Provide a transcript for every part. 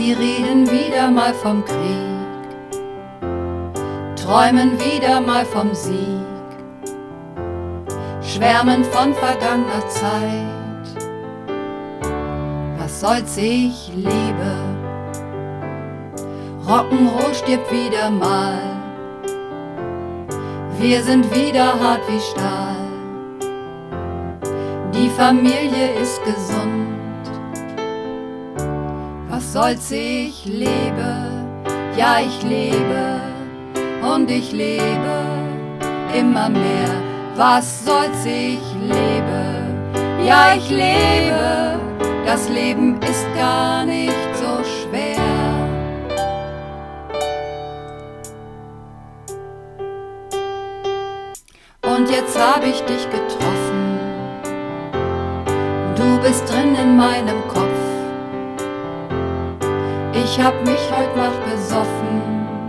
Sie reden wieder mal vom Krieg, träumen wieder mal vom Sieg, schwärmen von vergangener Zeit. Was soll's, ich liebe, Rock'n'Roll stirbt wieder mal, wir sind wieder hart wie Stahl. Die Familie ist gesund, was soll's, ich lebe, ja ich lebe und ich lebe immer mehr. Was soll's, ich lebe, ja ich lebe, das Leben ist gar nicht so schwer. Und jetzt hab ich dich getroffen, du bist drin in meinem Kopf. Ich hab mich heut Nacht besoffen,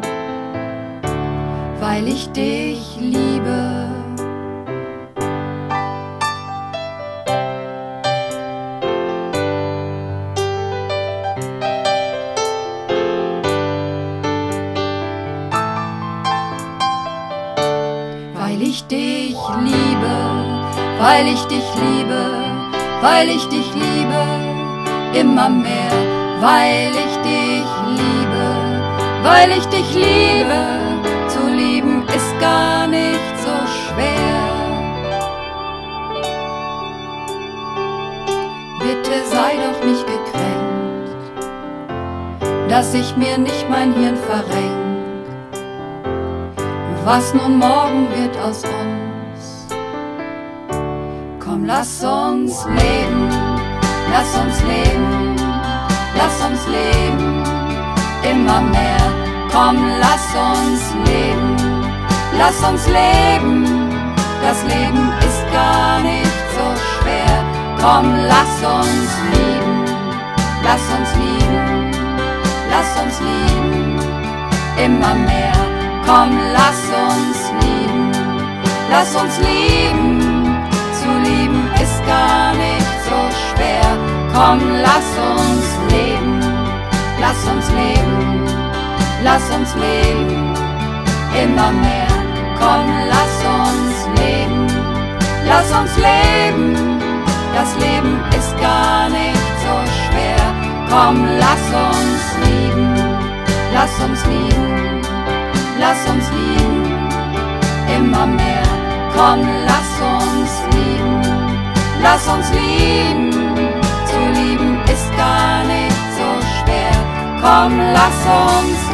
weil ich dich liebe. Weil ich dich liebe, weil ich dich liebe, weil ich dich liebe, immer mehr. Weil ich dich liebe, weil ich dich liebe, zu lieben ist gar nicht so schwer. Bitte sei doch nicht gekränkt, dass ich mir nicht mein Hirn verrenk. Was nun morgen wird aus uns? Komm, lass uns leben, lass uns leben. Lass uns leben, immer mehr. Komm, lass uns leben, lass uns leben. Das Leben ist gar nicht so schwer. Komm, lass uns lieben, lass uns lieben, lass uns lieben, immer mehr. Komm, lass uns lieben, lass uns lieben. Zu lieben ist gar nicht so schwer. Komm, lass uns leben, lass uns leben, lass uns leben, immer mehr. Komm, lass uns leben, lass uns leben, das Leben ist gar nicht so schwer. Komm, lass uns lieben, lass uns lieben, lass uns lieben, immer mehr. Komm, lass uns lieben, lass uns lieben. Zu lieben ist gar nicht so schwer. Komm, lass uns